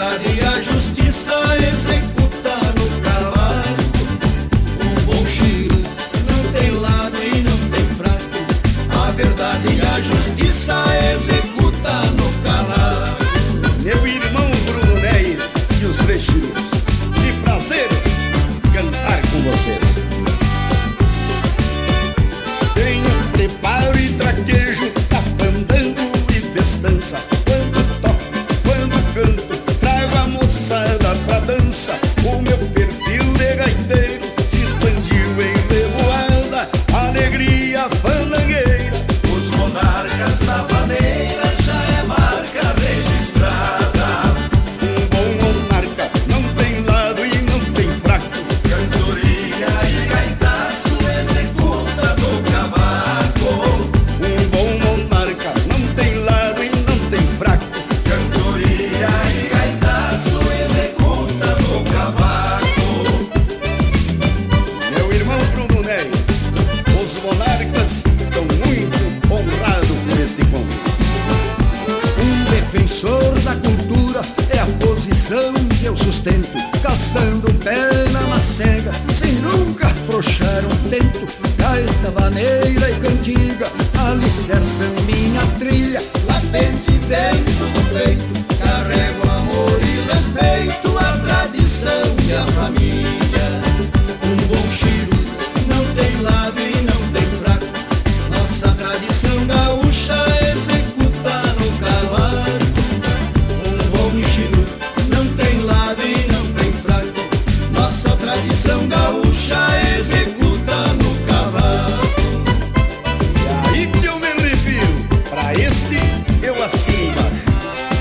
verdade e a justiça executa no cavalo. Um bom chiro não tem lado e não tem fraco. A verdade e a justiça executa no cavalo. Meu irmão Bruno Ney e os Brecheiros, que prazer cantar com vocês. Tenho preparo e traquejo, tapandando e festança. Quando toco, quando canto, trago a moçada pra dança. O meu perfil de gaiteiro se expandiu em revoada, alegria fandangueira. Os monarcas da vaneira já é marca registrada. Um bom monarca não tem lado e não tem fraco. Cantoria e gaitaço executa no cavaco. Um bom monarca não tem lado e não tem fraco. Cantoria e gaitaço executa no cavaco. Meu irmão Bruno Ney, os monarcas estão muito honrados com este encontro. Um defensor da cultura é a posição que eu sustento, calçando o pé na macega, sem nunca afrouxar um tento. Gaita, vaneira e cantiga alicerçam minha trilha. Latente dentro do peito, carrego amor e respeito à tradição e à família. Um bom chiro não tem lado e não tem fraco. Nossa tradição gaúcha executa no cavalo. Um bom chiro não tem lado e não tem fraco. Nossa tradição gaúcha executa no cavalo. E aí que eu me refiro, pra este eu assino embaixo.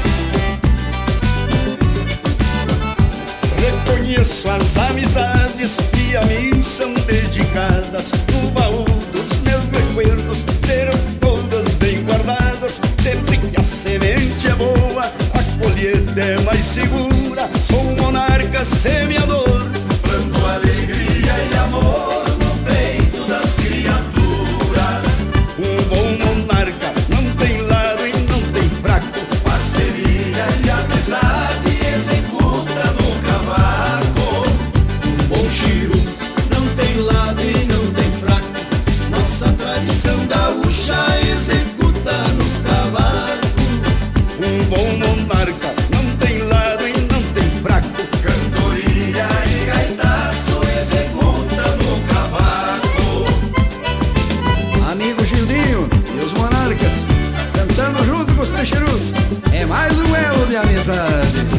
Reconheço as amizades que a mim são dedicadas. No baú dos meus recuerdos serão todas bem guardadas. Sempre que a semente é boa, a colheita é mais segura. Sou um monarca semeador, Planto alegria e amor no peito das criaturas. um bom monarca não tem lado e não tem fraco. Parceria e amizade executa no cavaco. Um bom chiro não tem lado e não tem fraco. Nossa tradição gaúcha executa no cavaco. Um bom monarca não tem lado e não tem fraco. Cantoria e gaitaço executa no cavaco. Amigo Gildinho e os monarcas, cantando junto com os Brecheiros, é mais um elo de amizade.